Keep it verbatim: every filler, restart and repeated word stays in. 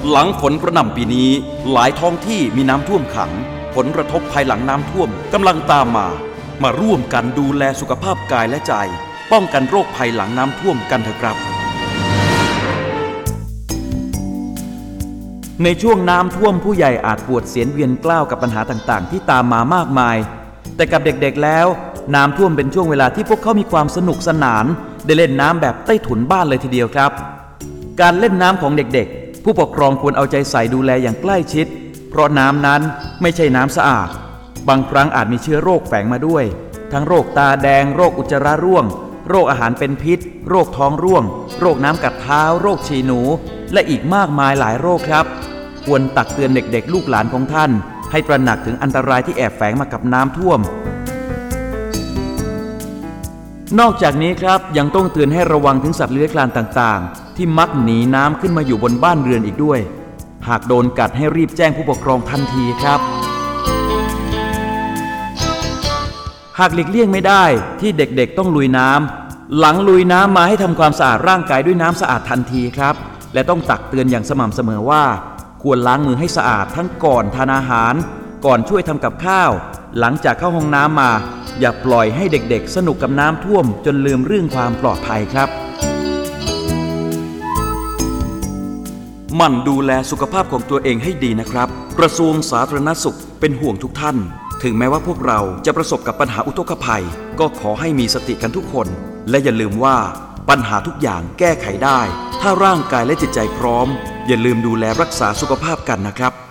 หลังฝนกระหน่ำปีนี้หลายท้องที่มีน้ำท่วมขังผลกระทบภายหลังน้ำท่วมกำลังตามมามาร่วมกันดูแลสุขภาพกายและใจป้องกันโรคภัยหลังน้ำท่วมกันเถอะครับในช่วงน้ำท่วมผู้ใหญ่อาจปวดเสียนเวียนกล้าวกับปัญหาต่างๆที่ตามมามากมายแต่กับเด็กๆแล้วน้ำท่วมเป็นช่วงเวลาที่พวกเขามีความสนุกสนานได้เล่นน้ำแบบใต้ถุนบ้านเลยทีเดียวครับการเล่นน้ำของเด็กๆผู้ปกครองควรเอาใจใส่ดูแลอย่างใกล้ชิดเพราะน้ำนั้นไม่ใช่น้ำสะอาดบางครั้งอาจมีเชื้อโรคแฝงมาด้วยทั้งโรคตาแดงโรคอุจจาระร่วงโรคอาหารเป็นพิษโรคท้องร่วงโรคน้ำกัดเท้าโรคฉี่หนูและอีกมากมายหลายโรคครับควรตักเตือนเด็กๆลูกหลานของท่านให้ตระหนักถึงอันตรายที่แอบแฝงมากับน้ำท่วมนอกจากนี้ครับยังต้องเตือนให้ระวังถึงสัตว์เลื้อยคลานต่างๆที่มักหนีน้ำขึ้นมาอยู่บนบ้านเรือนอีกด้วยหากโดนกัดให้รีบแจ้งผู้ปกครองทันทีครับหากหลีกเลี่ยงไม่ได้ที่เด็กๆต้องลุยน้ำหลังลุยน้ำมาให้ทำความสะอาดร่างกายด้วยน้ำสะอาดทันทีครับและต้องตักเตือนอย่างสม่ำเสมอว่าควรล้างมือให้สะอาดทั้งก่อนทานอาหารก่อนช่วยทำกับข้าวหลังจากเข้าห้องน้ำมาอย่าปล่อยให้เด็กๆสนุกกับน้ำท่วมจนลืมเรื่องความปลอดภัยครับหมั่นดูแลสุขภาพของตัวเองให้ดีนะครับกระทรวงสาธารณสุขเป็นห่วงทุกท่านถึงแม้ว่าพวกเราจะประสบกับปัญหาอุทกภัยก็ขอให้มีสติกันทุกคนและอย่าลืมว่าปัญหาทุกอย่างแก้ไขได้ถ้าร่างกายและจิตใจพร้อมอย่าลืมดูแลรักษาสุขภาพกันนะครับ